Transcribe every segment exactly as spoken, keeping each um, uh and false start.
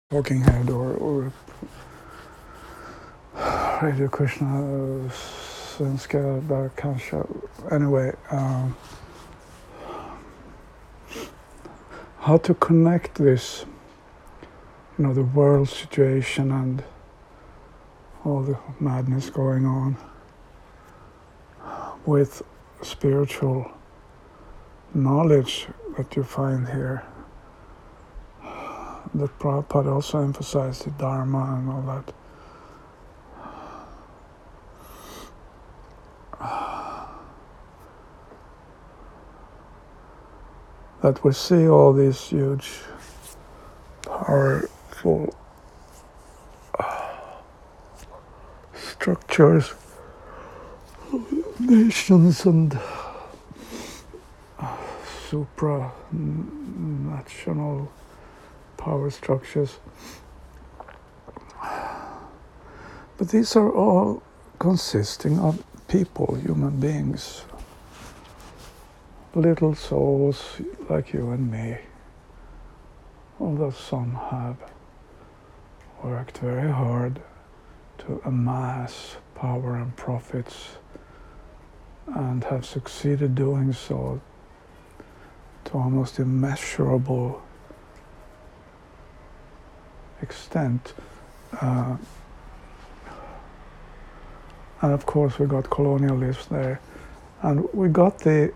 Talking Head or, or Radio Krishna, uh, Svenska Bergkanske. Anyway, um, how to connect this, you know, the world situation and all the madness going on with spiritual knowledge that you find here. That Prabhupada also emphasized the Dharma and all that. That we see all these huge, powerful structures, nations and supranational power structures. But these are all consisting of people, human beings, little souls like you and me. Although some have worked very hard to amass power and profits and have succeeded doing so to almost immeasurable extent. Uh, and of course we got colonialists there, and we got the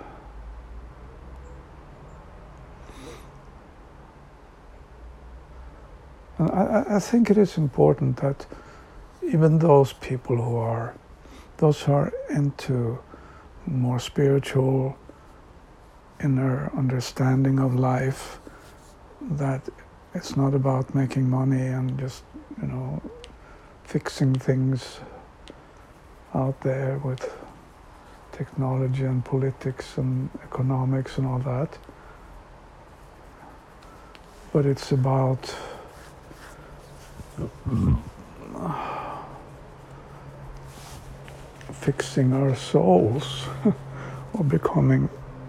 and I, I think it is important that even those people who are those who are into more spiritual inner understanding of life, that it's not about making money and just, you know, fixing things out there with technology and politics and economics and all that. But it's about fixing our souls or becoming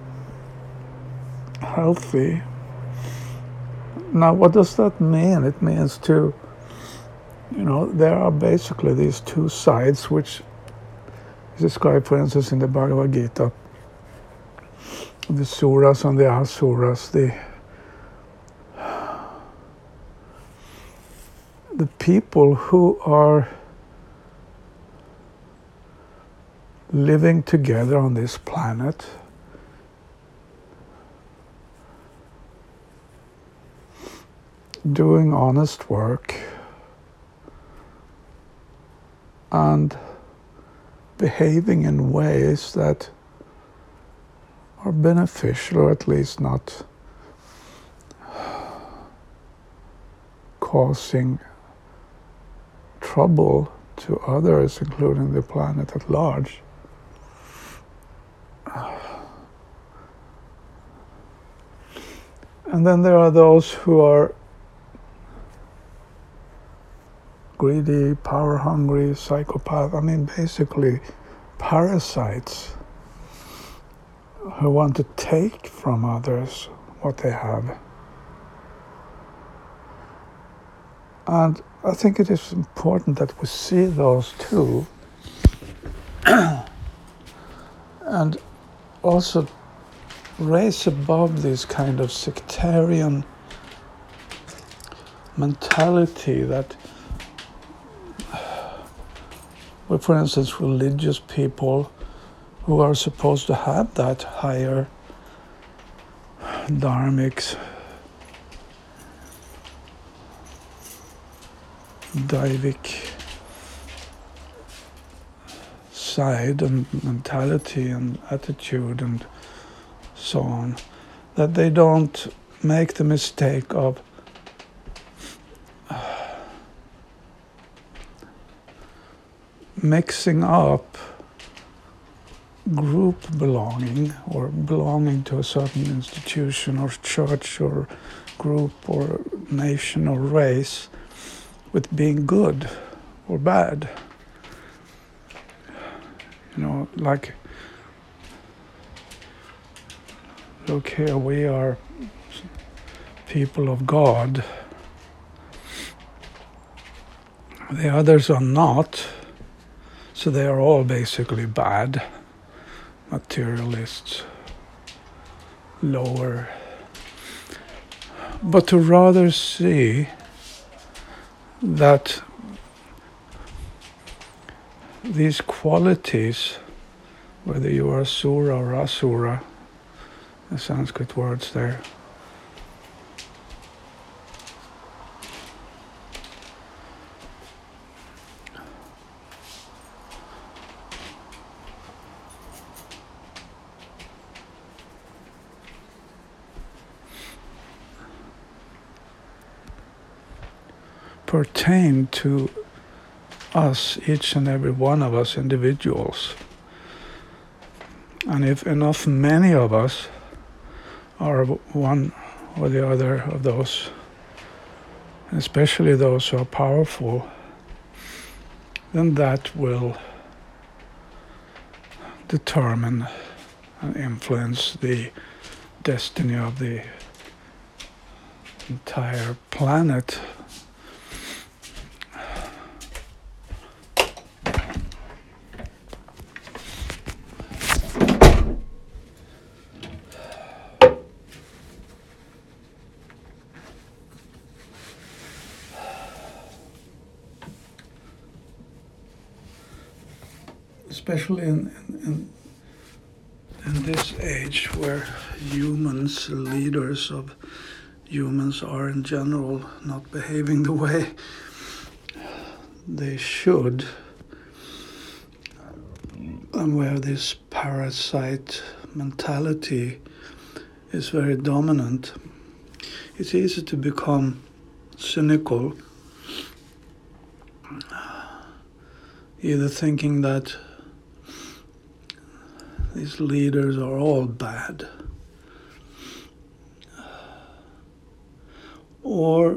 healthy. Now, what does that mean? It means to, you know, there are basically these two sides which is described, for instance, in the Bhagavad Gita, the Suras and the Asuras, the the people who are living together on this planet doing honest work and behaving in ways that are beneficial, or at least not causing trouble to others, including the planet at large. And then there are those who are greedy, power-hungry, psychopath, I mean basically parasites who want to take from others what they have. And I think it is important that we see those two and also raise above this kind of sectarian mentality that, well, for instance, religious people who are supposed to have that higher dharmic, daivic side and mentality and attitude and so on, that they don't make the mistake of mixing up group belonging or belonging to a certain institution or church or group or nation or race with being good or bad. You know, like, look here, we are people of God, The others are not, so they are all basically bad, materialists, lower. But to rather see that these qualities, whether you are Sura or Asura, the Sanskrit words there, pertain to us, each and every one of us individuals. And if enough many of us are one or the other of those, especially those who are powerful, then that will determine and influence the destiny of the entire planet. Especially in, in, in this age where humans, leaders of humans are in general not behaving the way they should, and where this parasite mentality is very dominant, it's easy to become cynical, either thinking that these leaders are all bad, or,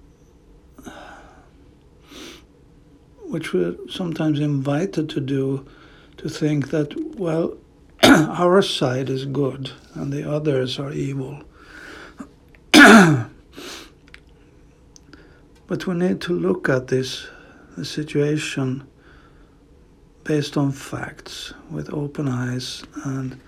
which we're sometimes invited to do, to think that, well, our side is good and the others are evil. But we need to look at this, the situation, based on facts, with open eyes, and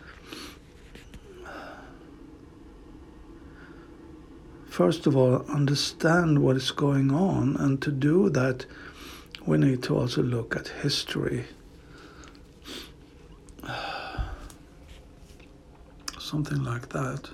first of all, understand what is going on, and to do that, we need to also look at history. Something like that.